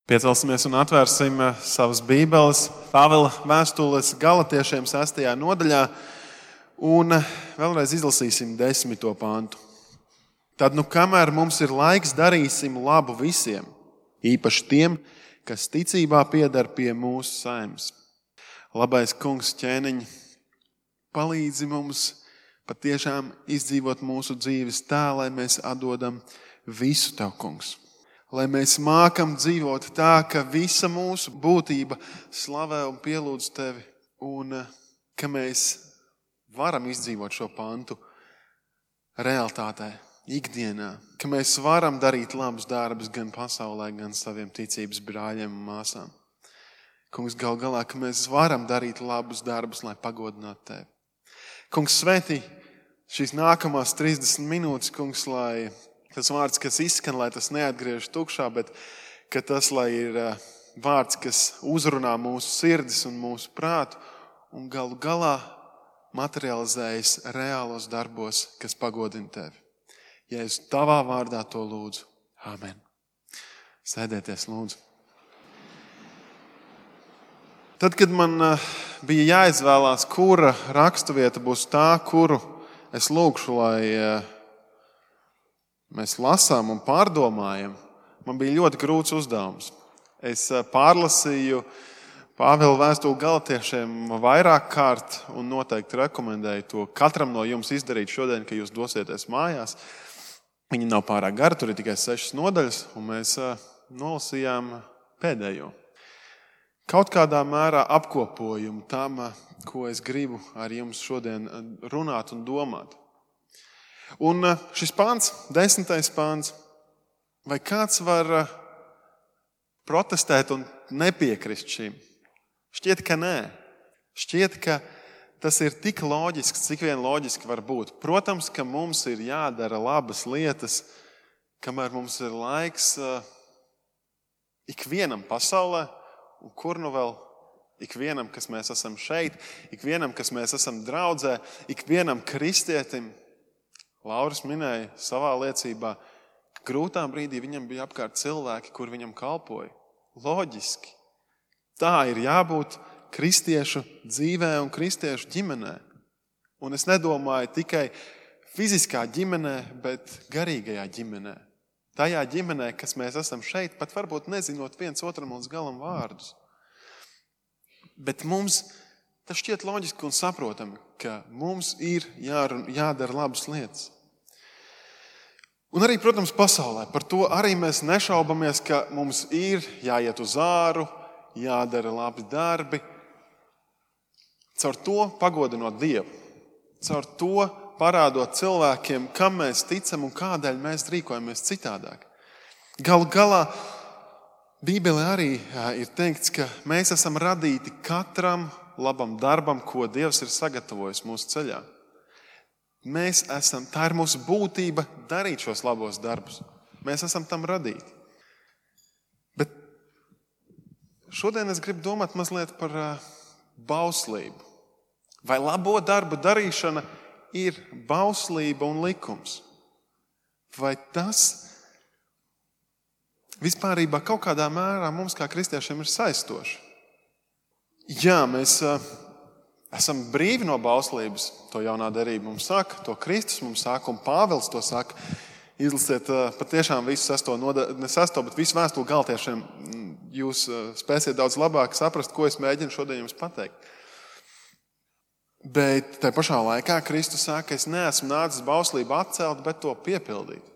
Piecelsimies un atvērsim savas bībeles Pāvila vēstules Galatiešiem 6. nodaļā un vēlreiz izlasīsim 10. pantu. Tad, kamēr mums ir laiks, darīsim labu visiem, īpaši tiem, kas ticībā pieder pie mūsu saimnes. Labais Kungs, ķēniņ, palīdzi mums patiešām izdzīvot mūsu dzīves tā, lai mēs atdodam visu Tev, Kungs. Lai mēs mākam dzīvot tā, ka visa mūsu būtība slavē un pielūdz Tevi, un ka mēs varam izdzīvot šo pantu realitātē, ikdienā, ka mēs varam darīt labus darbus gan pasaulē, gan saviem ticības brāļiem un māsām. Kungs, gal galā, ka mēs varam darīt labus darbus, lai pagodinātu Tevi. Kungs, svētī šīs nākamās 30 minūtes, Kungs, lai tas vārds, kas izskan, lai tas neatgriež tukšā, bet ka tas, lai ir vārds, kas uzrunā mūsu sirdis un mūsu prātu un galu galā materializējas reālos darbos, kas pagodina Tevi. Jēzus, Tavā vārdā to lūdzu. Āmen. Sēdieties, lūdzu. Tad, kad man bija jāizvēlās, kura raksturvieta būs tā, kuru es lūgšu, lai mēs lasām un pārdomājam, man bija ļoti grūts uzdevums. Es pārlasīju Pāvila vēstuli Galatiešiem vairāk kārt un noteikti rekomendēju to katram no jums izdarīt šodien, kad jūs dosieties mājās. Viņi nav pārāk gari, tur ir tikai 6 nodaļas, un mēs nolasījām pēdējo. Kaut kādā mērā apkopojumu tam, ko es gribu ar jums šodien runāt un domāt. Un šis pāns, 10. pāns, vai kāds var protestēt un nepiekrist šim? Šķiet, ka nē. Šķiet, ka tas ir tik loģisks, cik vien loģiski var būt. Protams, ka mums ir jādara labas lietas, kamēr mums ir laiks ikvienam pasaulē, un kur nu vēl ikvienam, kas mēs esam šeit, ikvienam, kas mēs esam draudzē, ikvienam kristietim. Lauris minēja savā liecībā, ka grūtā brīdī viņam bija apkārt cilvēki, kur viņam kalpoja. Loģiski. Tā ir jābūt kristiešu dzīvē un kristiešu ģimenē. Un es nedomāju tikai fiziskā ģimenē, bet garīgajā ģimenē. Tajā ģimenē, kas mēs esam šeit, pat varbūt nezinot viens otram līdz galam vārdus. Bet mums tas šķiet loģiski un saprotami, ka mums ir jādara labas lietas. Un arī, protams, pasaulē. Par to arī mēs nešaubamies, ka mums ir jāiet uz āru, jādara labi darbi. Caur to pagodinot Dievu. Caur to parādot cilvēkiem, kam mēs ticam un kādēļ mēs rīkojamies citādāk. Galu galā Bībelē arī ir teikts, ka mēs esam radīti katram labam darbam, ko Dievs ir sagatavojis mūsu ceļā. Tā ir mūsu būtība darīt šos labos darbus. Mēs esam tam radīti. Bet šodien es gribu domāt mazliet par bauslību. Vai labo darbu darīšana ir bauslība un likums? Vai tas vispārībā kaut kādā mērā mums kā kristiešiem ir saistoši? Jā, mēs esam brīvi no bauslības, to jaunā derība mums saka, to Kristus mums saka, un Pāvils to saka. Izlasiet patiešām visu 6. bet visu vēstuli Galatiešiem. Jūs spēsiet daudz labāk saprast, ko es mēģinu šodien jums pateikt. Bet tajā pašā laikā Kristus saka, ka es neesmu nācis bauslību atcelt, bet to piepildīt.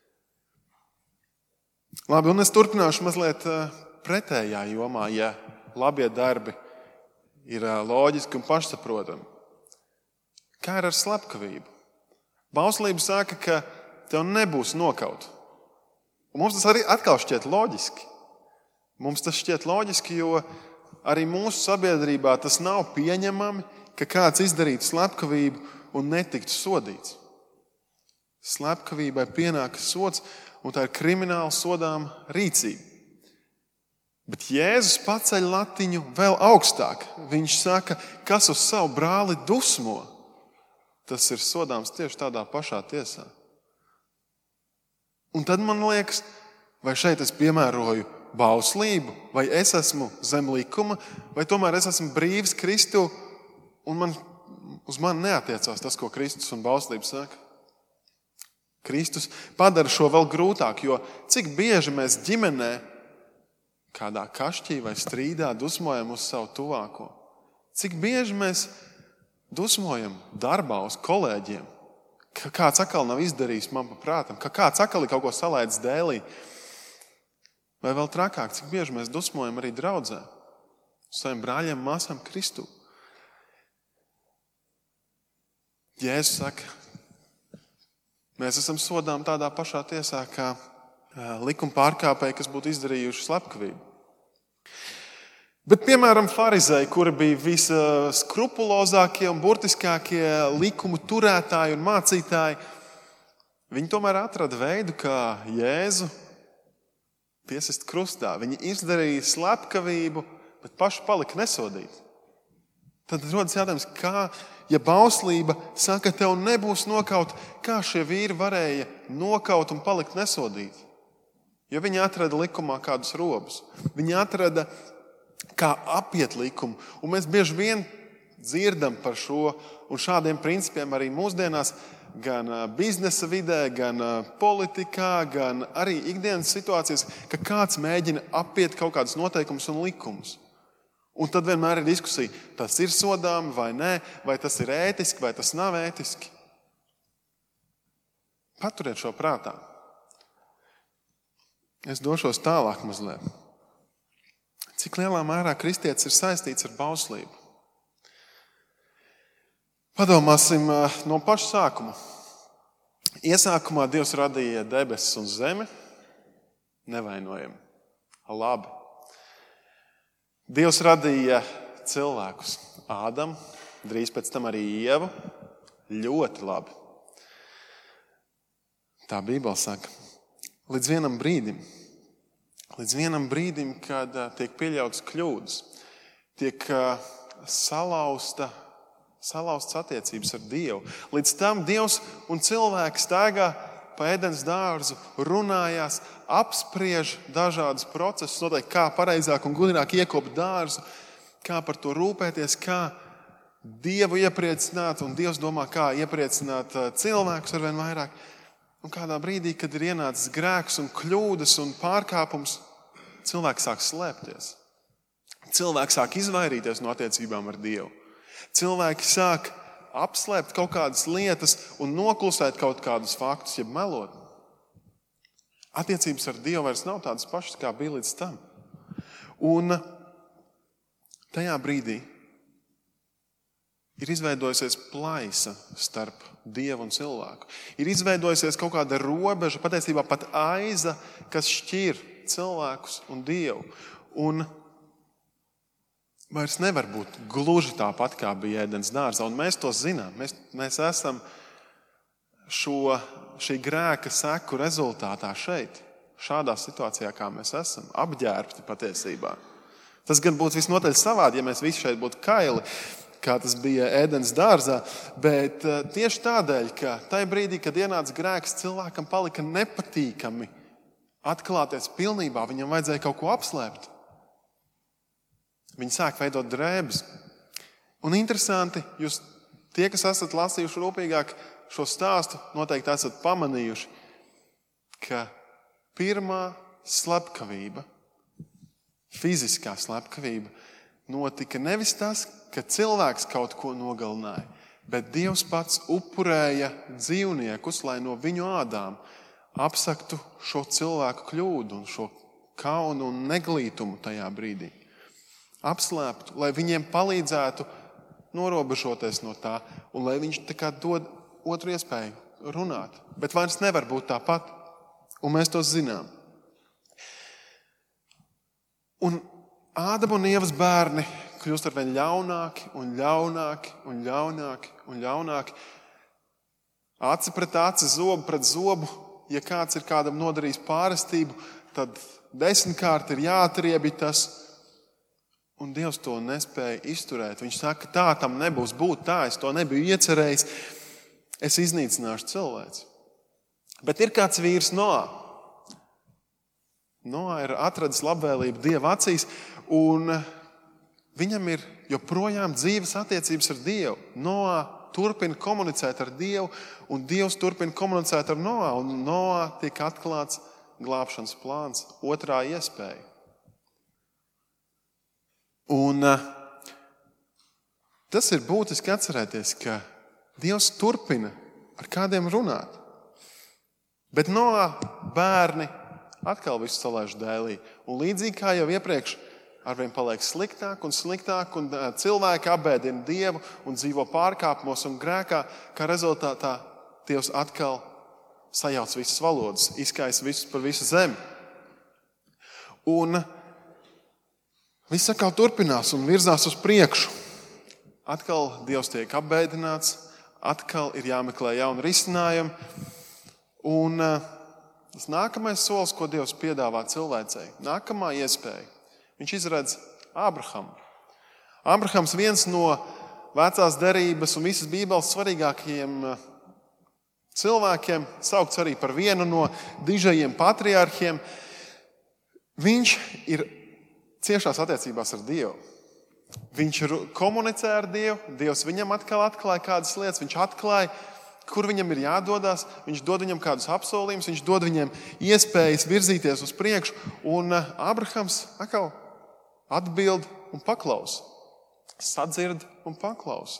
Labi, un es turpināšu mazliet pretējā jomā, ja labie darbi ir loģiski un pašsaprotami. Kā ir ar slepkavību? Bauslība saka, ka tev nebūs nokaut. Un mums tas arī atkal šķiet loģiski. Mums tas šķiet loģiski, jo arī mūsu sabiedrībā tas nav pieņemami, ka kāds izdarītu slepkavību un netiktu sodīts. Slepkavībai pienākas sods, un tā ir krimināli sodāma rīcība. Bet Jēzus paceļ latiņu vēl augstāk. Viņš saka, kas uz savu brāli dusmo, tas ir sodāms tieši tādā pašā tiesā. Un tad man liekas, vai šeit es piemēroju bauslību, vai es esmu zem likuma, vai tomēr es esmu brīvs Kristu un uz mani neatiecās tas, ko Kristus un bauslība saka. Kristus padara šo vēl grūtāk, jo cik bieži mēs ģimenē kādā kašķī vai strīdā dusmojam uz savu tuvāko. Cik bieži mēs dusmojam darbā uz kolēģiem, ka kāds atkal nav izdarījis man pa prātam, ka kāds atkal ir kaut ko salaidis dēlī. Vai vēl trakāk, cik bieži mēs dusmojam arī draudzē, saviem brāļiem, māsām Kristū. Jēzus saka, mēs esam sodām tādā pašā tiesā, kā likuma pārkāpēji, kas būtu izdarījuši slepkavību. Bet, piemēram, farizēji, kuri bija viskrupulozākie un burtiskākie likumu turētāji un mācītāji, viņi tomēr atrada veidu, kā Jēzu piesist krustā. Viņi izdarīja slepkavību, bet paši palika nesodīti. Tad rodas jautājums, kā, ja bauslība saka, tev nebūs nokaut, kā šie vīri varēja nokaut un palikt nesodīti? Jo viņi atrada likumā kādus robus. Viņi atrada, kā apiet likumu. Un mēs bieži vien dzirdam par šo un šādiem principiem arī mūsdienās, gan biznesa vidē, gan politikā, gan arī ikdienas situācijas, ka kāds mēģina apiet kaut kādus noteikumus un likumus. Un tad vienmēr ir diskusija, tas ir sodām vai nē, vai tas ir ētiski, vai tas nav ētiski. Paturiet šo prātā. Es došos tālāk mazliet. Cik lielā mērā kristietis ir saistīts ar bauslību? Padomāsim no paša sākuma. Iesākumā Dievs radīja debesis un zemi. Nevainojami. Labi. Dievs radīja cilvēkus. Ādamu, drīz pēc tam arī Ievu. Ļoti labi. Tā Bībele saka. Līdz vienam brīdim, kad tiek pieļautas kļūdas, tiek salauztas attiecības ar Dievu. Līdz tam Dievs un cilvēks staigā pa Ēdenes dārzu, runājās, apspriež dažādus procesus, noteikti kā pareizāk un gudrāk iekopt dārzu, kā par to rūpēties, kā Dievu iepriecināt, un Dievs domā, kā iepriecināt cilvēkus arvien vairāk. Un kādā brīdī, kad ir ienācis grēks un kļūdas un pārkāpums, cilvēks sāk slēpties. Cilvēks sāk izvairīties no attiecībām ar Dievu. Cilvēki sāk apslēpt kaut kādas lietas un noklusēt kaut kādus faktus, jeb melot. Attiecības ar Dievu vairs nav tādas pašas, kā bija līdz tam. Un tajā brīdī ir izveidojusies plaisa starp Dievu un cilvēku. Ir izveidojusies kaut kāda robeža, patiesībā pat aiza, kas šķir cilvēkus un Dievu. Un vairs nevar būt gluži tāpat, kā bija Ēdenes dārzā. Un mēs to zinām. Mēs esam šī grēka seku rezultātā šeit, šādā situācijā, kā mēs esam, apģērbti patiesībā. Tas gan būtu visnotaļ savādi, ja mēs visi šeit būtu kaili, kā tas bija Ēdenes dārzā, bet tieši tādēļ, ka tajā brīdī, kad ienāca grēks, cilvēkam palika nepatīkami atklāties pilnībā, viņam vajadzēja kaut ko apslēpt. Viņi sāk veidot drēbes. Un interesanti, jūs tie, kas esat lasījuši rūpīgāk šo stāstu, noteikti esat pamanījuši, ka pirmā slepkavība, fiziskā slepkavība, notika nevis tas, ka cilvēks kaut ko nogalināja, bet Dievs pats upurēja dzīvniekus, lai no viņu ādām apsaktu šo cilvēku kļūdu un šo kaunu un neglītumu tajā brīdī. Apslēptu, lai viņiem palīdzētu norobežoties no tā un lai viņš tā kā dod otru iespēju runāt. Bet vairs nevar būt tāpat, un mēs to zinām. Un Ādama un Ievas bērni kļūst arvien ļaunāki un ļaunāki un ļaunāki un ļaunāki. Aci pret aci, zobu pret zobu. Ja kāds ir kādam nodarījis pārestību, tad 10-kārt ir jāatriebj tas. Un Dievs to nespēja izturēt. Viņš saka, tā tam nebūs būt tā, es to nebiju iecerējis. Es iznīcināšu cilvēci. Bet ir kāds vīrs Noā. Noā ir atradis labvēlību Dieva acīs, un viņam ir joprojām dzīves attiecības ar Dievu. Noā turpina komunicēt ar Dievu, un Dievs turpina komunicēt ar Noā, un Noā tiek atklāts glābšanas plāns, otrā iespēja. Un tas ir būtiski atcerēties, ka Dievs turpina ar kādiem runāt. Bet Noā bērni atkal visu salaiž dēlī. Un līdzīgi kā jau iepriekš, arvien paliek sliktāk un sliktāk, un cilvēki apbēdina Dievu un dzīvo pārkāpumos un grēkā, kā rezultātā Dievs atkal sajauc visas valodas, izkaisa visus par visu zemi. Un viss atkal turpinās un virzās uz priekšu. Atkal Dievs tiek apbēdināts, atkal ir jāmeklē jauni risinājumi. Un tas nākamais solis, ko Dievs piedāvā cilvēcei, nākamā iespēja, viņš izredz Ābrahamu. Ābrahams viens no vecās derības un visas Bībeles svarīgākajiem cilvēkiem, saukts arī par vienu no dižajiem patriarhiem. Viņš ir ciešās attiecībās ar Dievu. Viņš komunicē ar Dievu, Dievs viņam atkal atklāja kādas lietas, viņš atklāja, kur viņam ir jādodas, viņš dod viņam kādus apsolījumus, viņš dod viņiem iespējas virzīties uz priekšu, un Ābrahams atkal atbild un paklausa, sadzird un paklausa.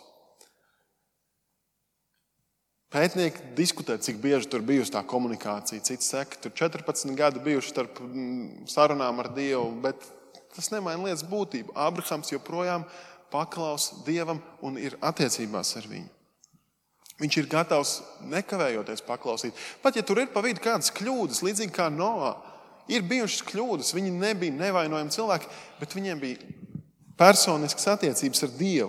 Pētnieki diskutē, cik bieži tur bijusi tā komunikācija. Cits saka, tur 14 gadi bijuši starp sarunām ar Dievu, bet tas nemaina lietas būtību. Ābrahams joprojām paklausa Dievam un ir attiecībās ar viņu. Viņš ir gatavs nekavējoties paklausīt. Pat ja tur ir pa vidu kādas kļūdas, līdzīgi kā Noā, ir bijušas kļūdas, viņi nebija nevainojami cilvēki, bet viņiem bija personiskas attiecības ar Dievu.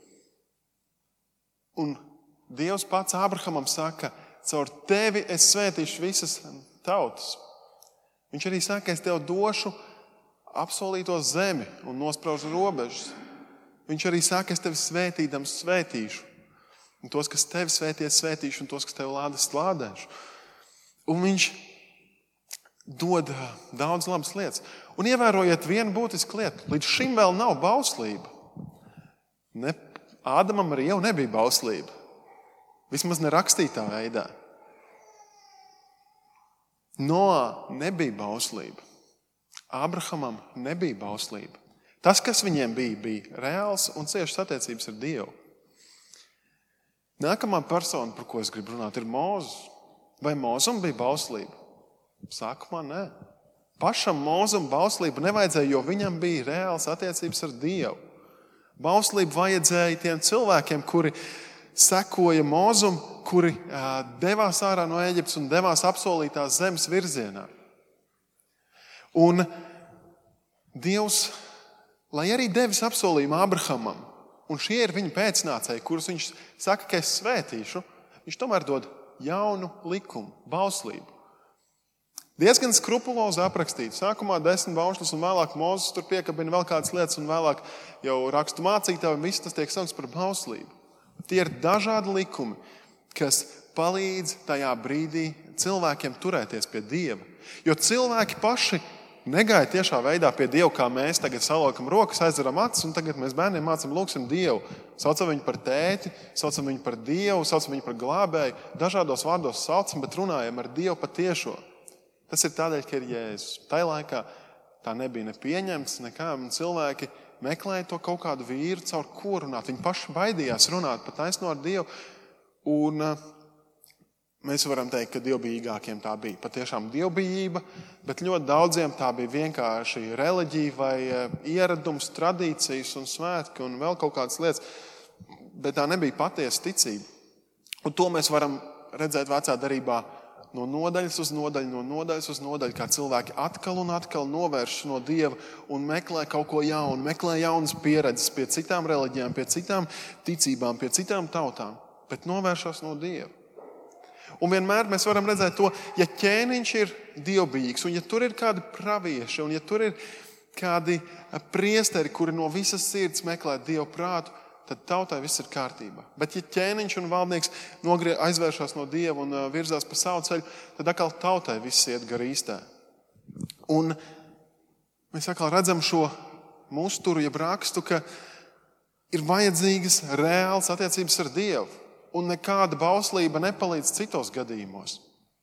Un Dievs pats Ābrahamam saka, caur tevi es svētīšu visas tautas. Viņš arī saka, es tev došu apsolīto zemi un nospraužu robežas. Viņš arī saka, es tevi svētīdams svētīšu. Un tos, kas tevi svēties, svētīšu, un tos, kas tevi lādes, lādēšu. Un viņš dod daudz labas lietas. Un ievērojiet vienu būtisku lietu. Līdz šim vēl nav bauslība. Ādamam arī jau nebija bauslība. Vismaz nerakstītā veidā. Noā nebija bauslība. Ābrahamam nebija bauslība. Tas, kas viņiem bija reāls un ciešas attiecības ar Dievu. Nākamā persona, par ko es gribu runāt, ir Mūzes. Vai Mūzum bija bauslība? Sākumā nē. Pašam Mūzum bauslību nevajadzēja, jo viņam bija reāls attiecības ar Dievu. Bauslību vajadzēja tiem cilvēkiem, kuri sekoja Mūzum, kuri devās ārā no Ēģiptes un devās apsolītās zemes virzienā. Un Dievs, lai arī devis apsolījumu Ābrahamam, un šie ir viņa pēcnācēji, kurus viņš saka, ka es svētīšu, viņš tomēr dod jaunu likumu, bauslību. Diezgan skrupulozi aprakstītu. Sākumā 10 baušļus un vēlāk Mūzes tur piekabina vēl kādas lietas un vēlāk jau rakstu mācītāji, viss tas tiek saukts par bauslību. Tie ir dažādi likumi, kas palīdz tajā brīdī cilvēkiem turēties pie Dieva. Jo cilvēki paši negāja tiešā veidā pie Dieva, kā mēs tagad salokam rokas, aizveram acis, un tagad mēs bērniem mācam lūksim Dievu. Saucam viņu par tēti, saucam viņu par Dievu, saucam viņu par glābēju. Dažādos vārdos saucam, bet runājam ar Dievu patiešo. Tas ir tādēļ, ka ir Jēzus. Tai laikā tā nebija nepieņemts, nekā, un cilvēki meklēja to kaut kādu vīru, caur ko runāt. Viņi paši baidījās runāt pa taisno ar Dievu, un mēs varam teikt, ka dievbijīgākiem tā bija patiešām dievbijība, bet ļoti daudziem tā bija vienkārši reliģija vai ieradums, tradīcijas un svētki un vēl kaut kādas lietas, bet tā nebija patiesa ticība. Un to mēs varam redzēt vecā darībā no nodaļas uz nodaļu, no nodaļas uz nodaļu, kā cilvēki atkal un atkal novērš no Dieva un meklē kaut ko jaunu, meklē jaunas pieredzes pie citām reliģijām, pie citām ticībām, pie citām tautām, bet novēršas no Dieva. Un vienmēr mēs varam redzēt to, ja ķēniņš ir dievbijīgs, un ja tur ir kādi pravieši, un ja tur ir kādi priesteri, kuri no visas sirds meklē Dievu prātu, tad tautai viss ir kārtībā. Bet ja ķēniņš un valdnieks aizvēršās no Dieva un virzās pa savu ceļu, tad atkal tautai viss iet gar īstē. Un mēs atkal redzam šo musturu, jeb rakstu, ka ir vajadzīgas reāls attiecības ar Dievu. Un nekāda bauslība nepalīdz citos gadījumos.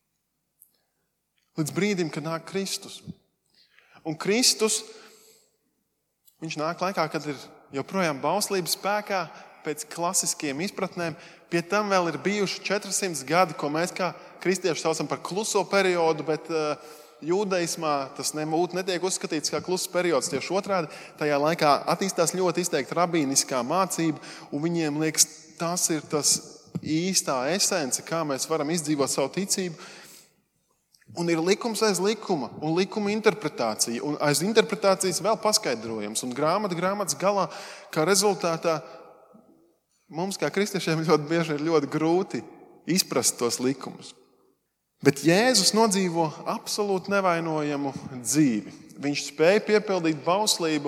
Līdz brīdim, kad nāk Kristus. Un Kristus, viņš nāk laikā, kad ir joprojām bauslība spēkā, pēc klasiskiem izpratnēm. Pie tam vēl ir bijuši 400 gadi, ko mēs kā kristieši saucam par kluso periodu, bet jūdaismā tas netiek uzskatīts kā kluss periods. Tieši otrādi, tajā laikā attīstās ļoti izteikti rabīniskā mācība, un viņiem liekas, tas ir tas īstā esence, kā mēs varam izdzīvot savu ticību. Un ir likums aiz likuma, un likuma interpretācija, un aiz interpretācijas vēl paskaidrojums. Un grāmatas galā, kā rezultātā, mums kā kristiešiem ļoti bieži ir ļoti grūti izprast tos likumus. Bet Jēzus nodzīvo absolūti nevainojamu dzīvi. Viņš spēja piepildīt bauslību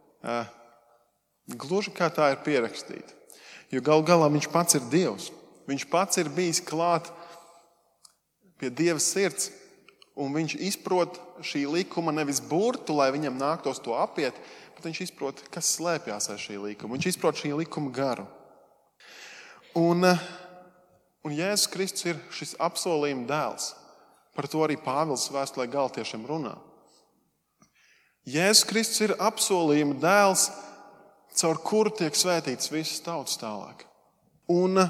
gluži kā tā ir pierakstīta. Jo galu galā viņš pats ir Dievs. Viņš pats ir bijis klāt pie Dieva sirds, un viņš izprot šī likuma nevis burtu, lai viņam nāktos to apiet, bet viņš izprot, kas slēpjās aiz šī likuma. Viņš izprot šī likuma garu. Un Jēzus Kristus ir šis apsolījuma dēls. Par to arī Pāvils vēstulē Galatiešiem runā. Jēzus Kristus ir apsolījuma dēls, caur kuru tiek svētīts visas tautas tālāk. Un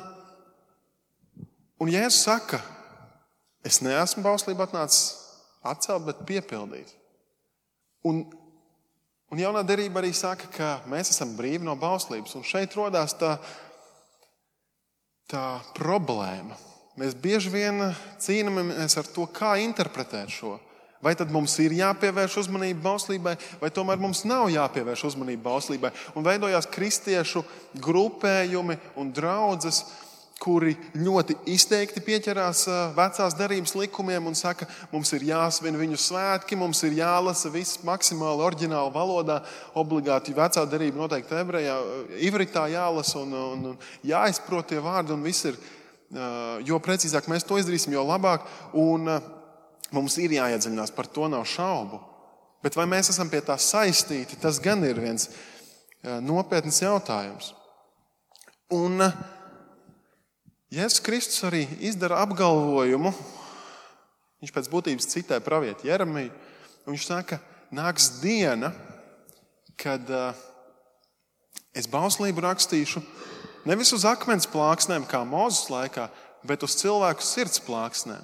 Jēzus saka, es neesmu bauslību atnācis atcelt, bet piepildīt. Un jaunā derība arī saka, ka mēs esam brīvi no bauslības. Un šeit rodās tā problēma. Mēs bieži vien cīnāmies ar to, kā interpretēt šo. Vai tad mums ir jāpievērš uzmanība bauslībai, vai tomēr mums nav jāpievērš uzmanība bauslībai. Un veidojās kristiešu grupējumi un draudzes, kuri ļoti izteikti pieķerās vecās derības likumiem un saka, mums ir jāsvin viņu svētki, mums ir jālasa viss maksimāli oriģināla valodā, obligāti vecā derība noteikti ebrejā, ivritā jālasa un jāizprot tie vārdi un viss ir, jo precīzāk mēs to izdarīsim, jo labāk. Un mums ir jāiedziļinās, par to nav šaubu. Bet vai mēs esam pie tā saistīti, tas gan ir viens nopietns jautājums. Un Jēzus Kristus arī izdara apgalvojumu, viņš pēc būtības citē pravieti Jeremiju, un viņš saka, nāks diena, kad es bauslību rakstīšu nevis uz akmens plāksnēm, kā Mūzes laikā, bet uz cilvēku sirds plāksnēm.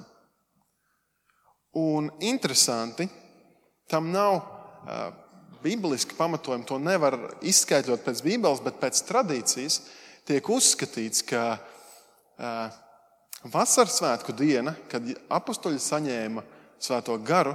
Un interesanti, tam nav bibliski pamatojumi, to nevar izskaidrot pēc Bībeles, bet pēc tradīcijas tiek uzskatīts, ka vasaras svētku diena, kad apustuļi saņēma svēto garu,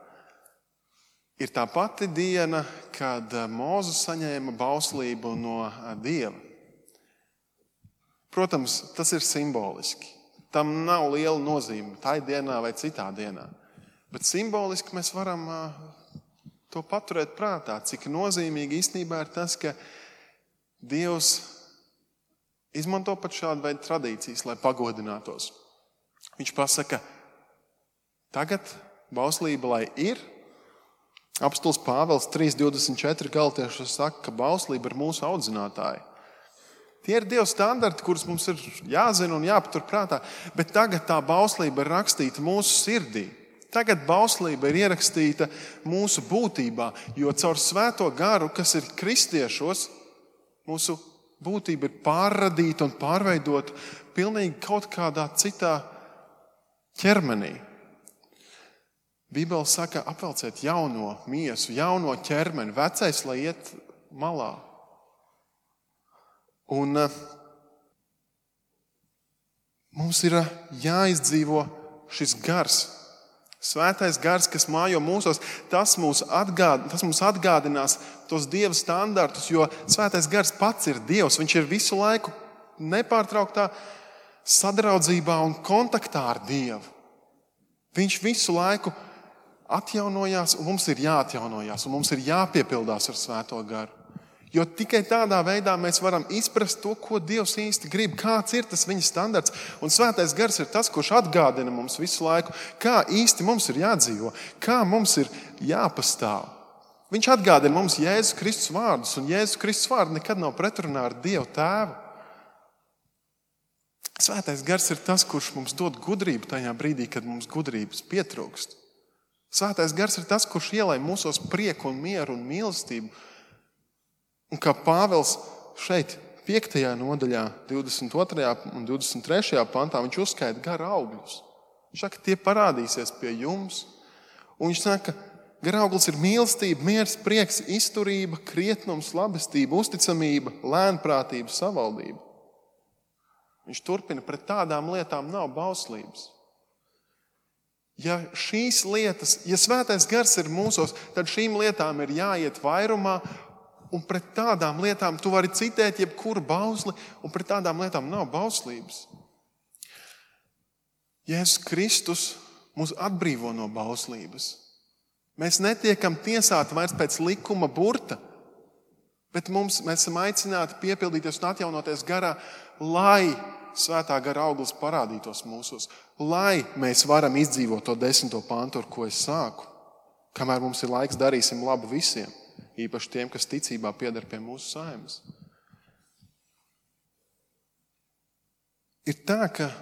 ir tā pati diena, kad Mūzes saņēma bauslību no Dieva. Protams, tas ir simboliski. Tam nav liela nozīme tai dienā vai citā dienā. Bet simboliski mēs varam to paturēt prātā, cik nozīmīgi īstenībā ir tas, ka Dievs izmanto pat šādu veidu tradīcijas, lai pagodinātos. Viņš pasaka, tagad bauslība, lai ir. Apostols Pāvils 3.24 Galatiešos saka, ka bauslība ir mūsu audzinātāji. Tie ir Dieva standarti, kurus mums ir jāzina un jāpatur prātā, bet tagad tā bauslība ir rakstīta mūsu sirdī. Tagad bauslība ir ierakstīta mūsu būtībā, jo caur svēto garu, kas ir kristiešos, mūsu būtība ir pārradīta un pārveidota pilnīgi kaut kādā citā ķermenī. Bībele saka, apvelciet jauno miesu, jauno ķermeni, vecais, lai iet malā. Un mums ir jāizdzīvo šis gars. Svētais gars, kas mājo mūsos, tas mums atgādinās tos Dieva standartus, jo svētais gars pats ir Dievs. Viņš ir visu laiku nepārtrauktā sadraudzībā un kontaktā ar Dievu. Viņš visu laiku atjaunojās, un mums ir jāatjaunojās, un mums ir jāpiepildās ar svēto garu. Jo tikai tādā veidā mēs varam izprast to, ko Dievs īsti grib, kāds ir tas viņa standarts. Un Svētais Gars ir tas, kurš atgādina mums visu laiku, kā īsti mums ir jādzīvo, kā mums ir jāpastāv. Viņš atgādina mums Jēzus Kristus vārdus, un Jēzus Kristus vārdi nekad nav pretrunā ar Dievu Tēvu. Svētais Gars ir tas, kurš mums dod gudrību tajā brīdī, kad mums gudrības pietrūkst. Svētais Gars ir tas, kurš ielai mūsos prieku un mieru un mīlestību. Un kā Pāvils šeit 5. nodaļā, 22. un 23. pantā, viņš uzskaita gara augļus. Viņš saka, tie parādīsies pie jums. Un viņš saka, gara auglis ir mīlestība, miers, prieks, izturība, krietnums, labestība, uzticamība, lēnprātība, savaldība. Viņš turpina, pret tādām lietām nav bauslības. Ja šīs lietas, ja Svētais Gars ir mūsos, tad šīm lietām ir jāiet vairumā, un pret tādām lietām tu vari citēt jebkuru bausli, un pret tādām lietām nav bauslības. Jēzus Kristus mūs atbrīvo no bauslības. Mēs netiekam tiesāti vairs pēc likuma burta, bet mēs esam aicināti piepildīties un atjaunoties garā, lai Svētā gara auglis parādītos mūsos, lai mēs varam izdzīvot to 10. pantu, ar ko es sāku. Kamēr mums ir laiks, darīsim labu visiem, īpaši tiem, kas ticībā pieder pie mūsu saimes. Ir tā, ka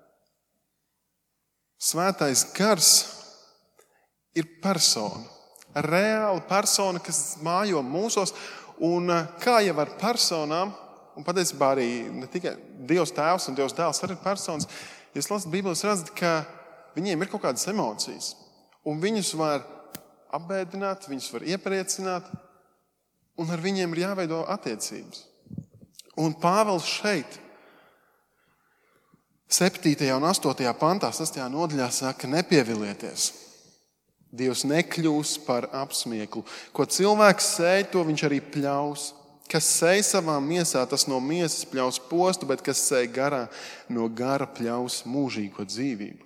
Svētais Gars ir persona, reāla persona, kas mājo mūsos, un kā jau ar personām, un patiesībā arī ne tikai Dievs Tēvs un Dievs Dēls arī ir personas, ja jūs lasat Bībeli, jūs redzat, ka viņiem ir kaut kādas emocijas, un viņus var apbēdināt, viņus var iepriecināt, un ar viņiem ir jāveido attiecības. Un Pāvils šeit 7. un 8. pantā, 6. nodaļā saka, nepievilieties. Dievs nekļūs par apsmieklu. Ko cilvēks sēj, to viņš arī pļaus. Kas sēj savā miesā, tas no miesas pļaus postu, bet kas sēj garā, no gara pļaus mūžīgo dzīvību.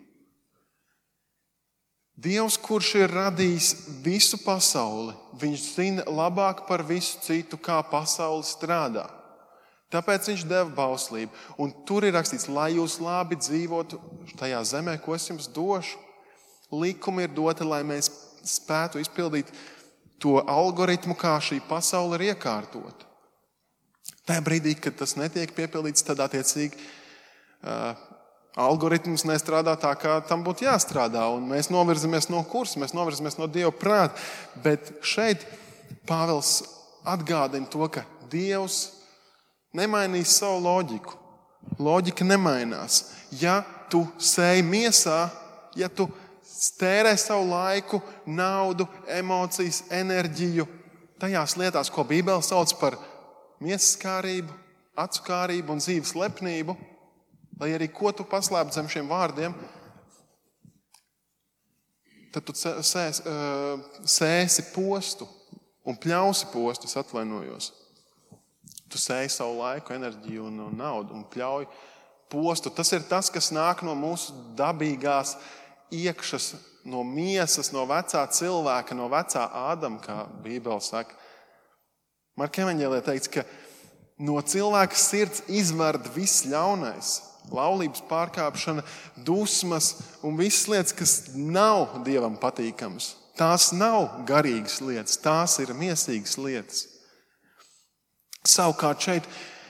Dievs, kurš ir radījis visu pasauli, viņš zina labāk par visu citu, kā pasaule strādā. Tāpēc viņš deva bauslību. Un tur ir rakstīts, lai jūs labi dzīvotu tajā zemē, ko es jums došu. Likumi ir doti, lai mēs spētu izpildīt to algoritmu, kā šī pasaule ir iekārtota. Tajā brīdī, kad tas netiek piepildīts, tad attiecīgi algoritms nestrādā tā, kā tam būtu jāstrādā. Un mēs novirzamies no kursa, mēs novirzamies no Dieva prāta. Bet šeit Pāvils atgādina to, ka Dievs nemainīs savu loģiku. Loģika nemainās. Ja tu sēji miesā, ja tu tērē savu laiku, naudu, emocijas, enerģiju tajās lietās, ko Bībele sauc par miesaskārību, acukārību un dzīves lepnību, lai arī ko tu paslēp zem šiem vārdiem, tad tu sēsi postu un pļausi postu, es atvainojos. Tu sēji savu laiku, enerģiju un naudu un pļauj postu. Tas ir tas, kas nāk no mūsu dabīgās iekšas, no miesas, no vecā cilvēka, no vecā Ādama, kā Bībele saka. Marka evaņģēlijā teikts, ka no cilvēka sirds izverd viss ļaunais. Laulības pārkāpšana, dusmas un visas lietas, kas nav Dievam patīkamas. Tās nav garīgas lietas, tās ir miesīgas lietas. Savukārt šeit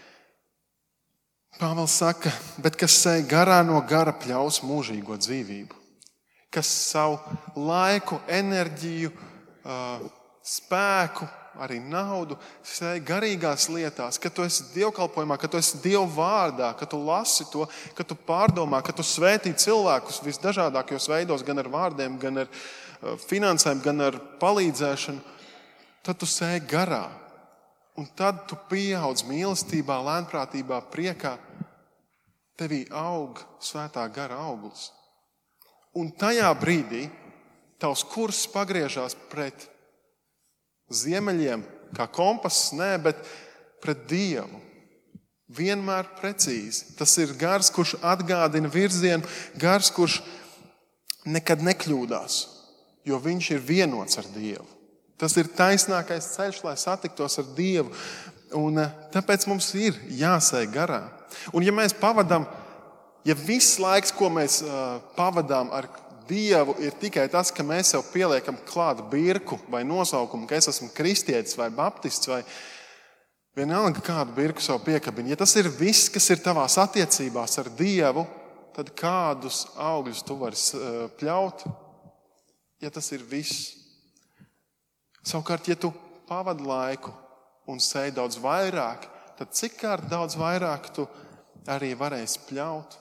Pāvils saka, bet kas sēj garā, no gara pļaus mūžīgo dzīvību. Kas savu laiku, enerģiju, spēku, arī naudu sēj garīgās lietās, ka tu esi dievkalpojumā, ka tu esi Dievu vārdā, ka tu lasi to, ka tu pārdomā, ka tu svētī cilvēkus visdažādākajos veidos, gan ar vārdiem, gan ar finansēm, gan ar palīdzēšanu, tad tu sēj garā. Un tad tu pieaudz mīlestībā, lēnprātībā, priekā, tevī aug Svētā gara auglis. Un tajā brīdī tavs kurs pagriežās pret ziemeļiem, kā kompass, bet pret Dievu. Vienmēr precīzi. Tas ir gars, kurš atgādina virzienu, gars, kurš nekad nekļūdās, jo viņš ir vienots ar Dievu. Tas ir taisnākais ceļš, lai satiktos ar Dievu. Un tāpēc mums ir jāsēj garā. Un ja mēs pavadām, ja viss laiks, ko mēs pavadām ar Dievu, ir tikai tas, ka mēs sev pieliekam klāt birku vai nosaukumu, ka es esmu kristietis vai baptists vai vienalga kādu birku sev piekabini. Ja tas ir viss, kas ir tavās attiecībās ar Dievu, tad kādus augļus tu vari pļaut, ja tas ir viss. Savukārt, ja tu pavadi laiku un sēj daudz vairāk, tad cik kārt daudz vairāk tu arī varēsi pļaut.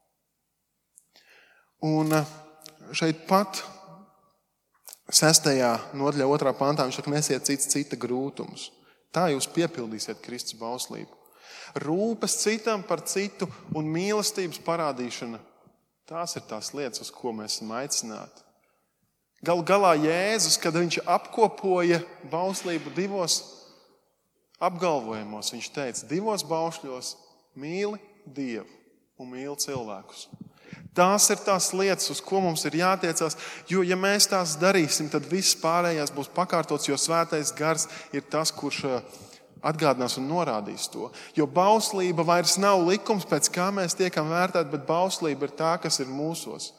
Un šeit pat 6. nodaļā 2. pantā viņš saka, nesiet cita grūtumus. Tā jūs piepildīsiet Kristus bauslību. Rūpes citam par citu un mīlestības parādīšana. Tās ir tās lietas, uz ko mēs esam aicināti. Galu galā Jēzus, kad viņš apkopoja bauslību 2 apgalvojumos, viņš teica, 2 baušļos mīli Dievu un mīli cilvēkus. Tās ir tās lietas, uz ko mums ir jātiecās, jo ja mēs tās darīsim, tad viss pārējās būs pakārtots, jo svētais gars ir tas, kurš atgādinās un norādīs to. Jo bauslība vairs nav likums, pēc kā mēs tiekam vērtēti, bet bauslība ir tā, kas ir mūsos.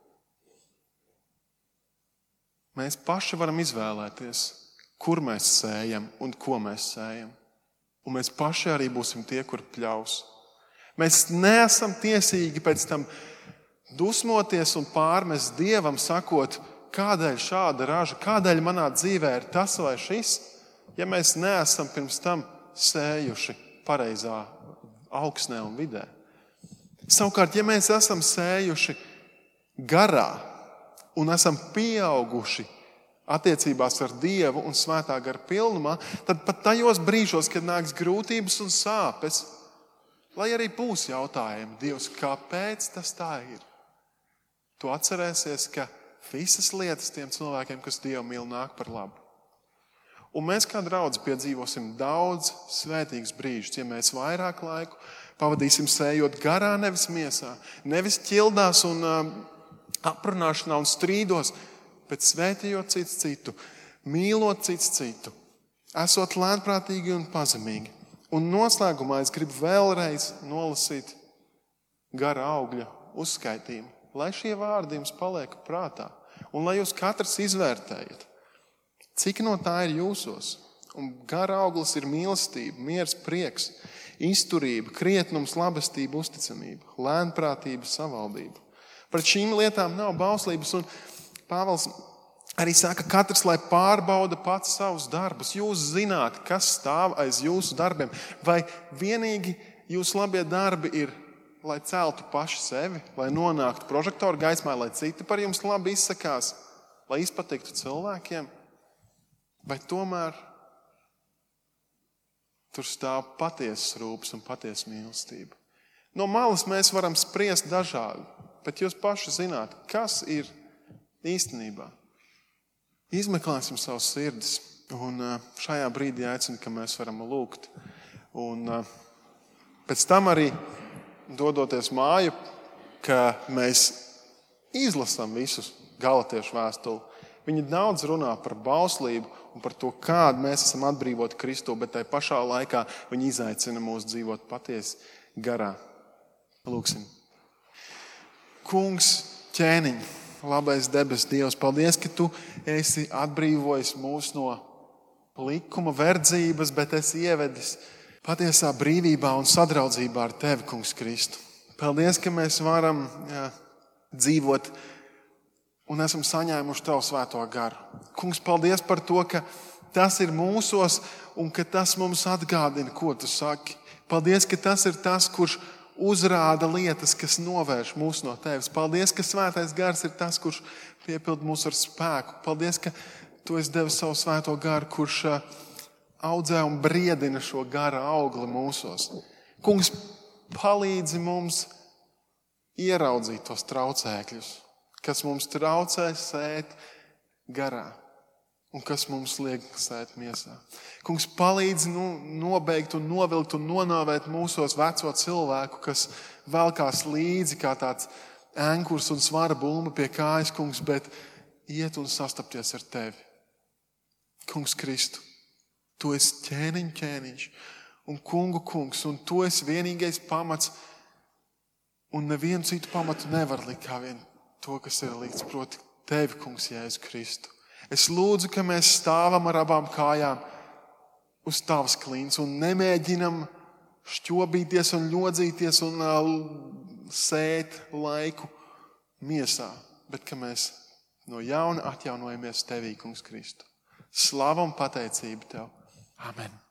Mēs paši varam izvēlēties, kur mēs sējam un ko mēs sējam. Un mēs paši arī būsim tie, kur pļaus. Mēs neesam tiesīgi pēc tam dusmoties un pārmest Dievam, sakot, kādēļ šāda raža, kādēļ manā dzīvē ir tas vai šis, ja mēs neesam pirms tam sējuši pareizā augsnē un vidē. Savukārt, ja mēs esam sējuši garā un esam pieauguši attiecībās ar Dievu un svētā gara pilnumā, tad pat tajos brīžos, kad nāks grūtības un sāpes, lai arī būs jautājumi, Dievs, kāpēc tas tā ir? Tu atcerēsies, ka visas lietas tiem cilvēkiem, kas Dievu mīl, nāk par labu. Un mēs kā draudzi piedzīvosim daudz svētīgus brīžus, ja mēs vairāk laiku pavadīsim sējot garā, nevis miesā, nevis ķildās un aprunāšanā un strīdos, bet svētījot cits citu, mīlot cits citu, esot lēnprātīgi un pazemīgi. Un noslēgumā es gribu vēlreiz nolasīt gara augļa uzskaitījumu, lai šie vārdi jums paliek prātā un lai jūs katrs izvērtējat, cik no tā ir jūsos. Un gara auglis ir mīlestība, miers, prieks, izturība, krietnums, labestība, uzticamība, lēnprātība, savaldība. Pret šīm lietām nav bauslības, un Pāvils arī saka, katrs, lai pārbauda pats savus darbus. Jūs zināt, kas stāv aiz jūsu darbiem. Vai vienīgi jūsu labie darbi ir, lai celtu paši sevi, lai nonāktu prožektoru gaismā, lai citi par jums labi izsakās, lai izpatiktu cilvēkiem? Vai tomēr tur stāv patiesas rūpes un patiesa mīlestība? No malas mēs varam spriest dažādi, bet jūs paši zināt, kas ir īstenībā. Izmeklēsim savus sirdis, un šajā brīdī aicinu, ka mēs varam lūgt. Un pēc tam arī dodoties māju, ka mēs izlasām visus Galatiešu vēstuli. Viņi daudz runā par bauslību un par to, kādu mēs esam atbrīvoti Kristu, bet tai pašā laikā viņi izaicina mūs dzīvot patiesi garā. Lūksim. Kungs, ķēniņ, labais debes Dievs, paldies, ka Tu esi atbrīvojis mūs no likuma verdzības, bet esi ievedis patiesā brīvībā un sadraudzībā ar Tevi, Kungs Kristu. Paldies, ka mēs varam dzīvot un esam saņēmuši Tavu svēto garu. Kungs, paldies par to, ka tas ir mūsos un ka tas mums atgādina, ko Tu saki. Paldies, ka tas ir tas, kurš uzrāda lietas, kas novērš mūs no Tevis. Paldies, ka svētais gars ir tas, kurš piepild mūs ar spēku. Paldies, ka Tu esi devis savu svēto garu, kurš audzē un briedina šo gara augli mūsos. Kungs, palīdzi mums ieraudzīt tos traucēkļus, kas mums traucē sēt garā un kas mums liek sēt miesā. Kungs, palīdzi nobeigt un novilkt un nonāvēt mūsos veco cilvēku, kas velkās līdzi kā tāds ēnkurs un svara bulma pie kājas, Kungs, bet iet un sastapties ar Tevi. Kungs Kristu, tu esi ķēniņš un kungu kungs, un tu esi vienīgais pamats, un nevienu citu pamatu nevar likt kā vien to, kas ir likts, proti tevi, Kungs, Jēzu Kristu. Es lūdzu, ka mēs stāvam ar abām kājām uz tavas klints un nemēģinam šķobīties un ļodzīties un sēt laiku miesā, bet ka mēs no jauna atjaunojamies tevī, Kungs Kristu. Slava un pateicība tev. Amen.